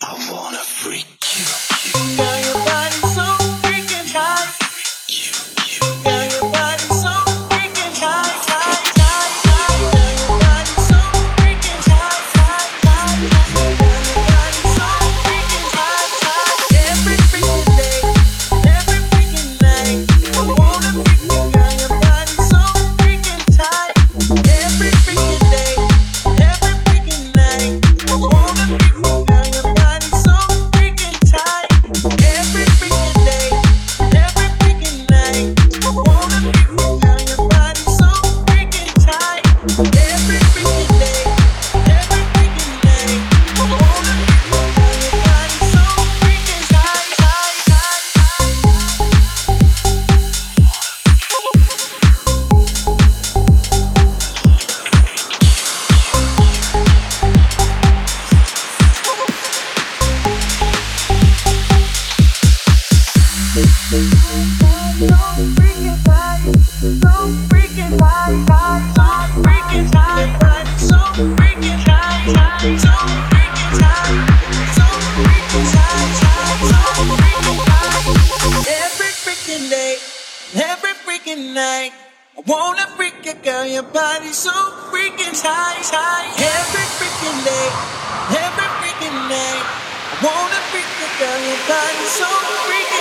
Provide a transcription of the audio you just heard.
I wanna freak you. Girl, your body's so freaking tight. Girl, your body's so freaking tight, tight, tight, tight. Girl, your body's so freaking tight, tight, tight, tight. Girl, your body's so freaking tight, tight. Every freaking day, every freaking night, I wanna freak you. Girl, your body's so freaking tight. Every freaking day, every freaking night, I wanna freak you. Girl, your body's so freaking tight. Every freaking day, every freaking night, I wanna freak you. Girl, your body's so freaking tight. Every freaking day, every freaking night, I wanna freak you. Girl, your body's so freaking tight, tight, tight, every freaking night, I wanna freak you, girl, your body's so freaking tight, tight. Every freaking day, every freaking night, I wanna freak you, girl, your body's so freaking